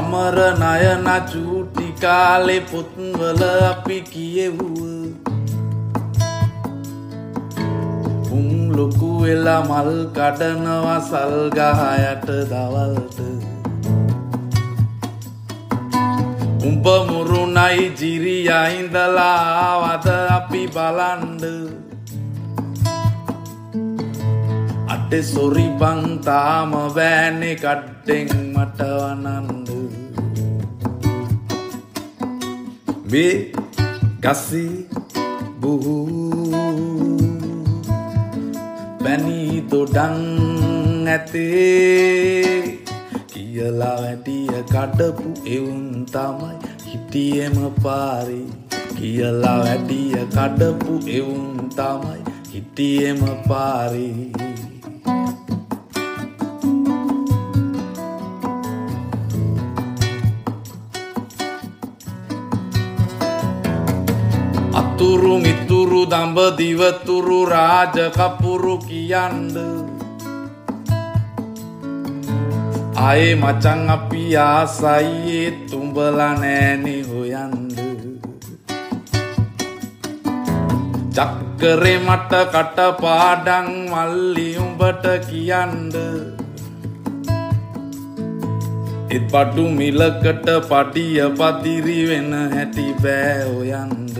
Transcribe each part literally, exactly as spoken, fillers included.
අමර නයන චූටි කාලේ පොත්වල අපි කියෙව්ව උන් ලොකු වෙලා මල් කඩනවා සල් ගහ යට දවල්ට උඹ මුරුණයි ජිරියා ඉඳලා ආවද අපි බලන්ඩ අටේ සොරි බං තාම වෑනේ කඩ්ඩෙන් මට වනන්ඩ මේ ගසි බුහු පැණි දොඩන් ඇතේ කියලා වැඩිය කඩපු එවුන් තමයි හිටියෙම පාරේ කියලා වැඩිය කඩපු එවුන් තමයි හිටියෙම පාරේ අතුරු මිතුරු දඹදිවතුරු රාජ කපුරු කියන්ද ආයේ මචං අපි ආසයි තුඹලා නෑනේ හොයන්ද චක්කරේ මට කටපාඩම් මල්ලි උඹට කියන්ද එත් බඩු මිලකට පඩිය පදිරි වෙන හැටි බෑ හොයන්ද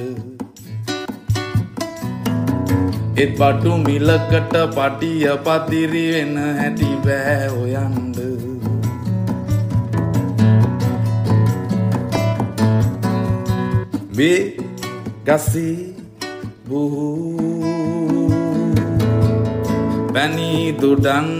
එත් බඩු මිලකට පඩිය පදිරි වෙන හැටි බෑ හොයන්ද මේ ගසි බුහු පැණි දොඩන්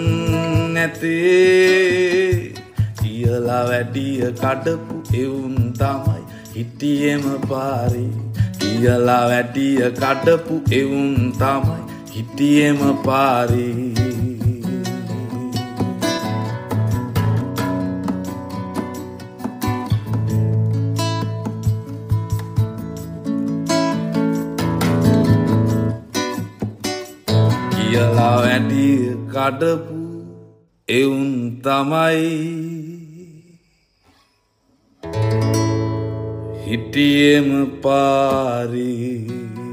නැතේ කියලා වැඩිය කඩපු එවුන් තමයි හිටියෙම පාරේ කියලා වැඩිය කඩපු එවුන් තමයි හිටියෙම පාරේ කියලා වැඩිය කඩපු එවුන් තමයි හිටියෙම පාරේ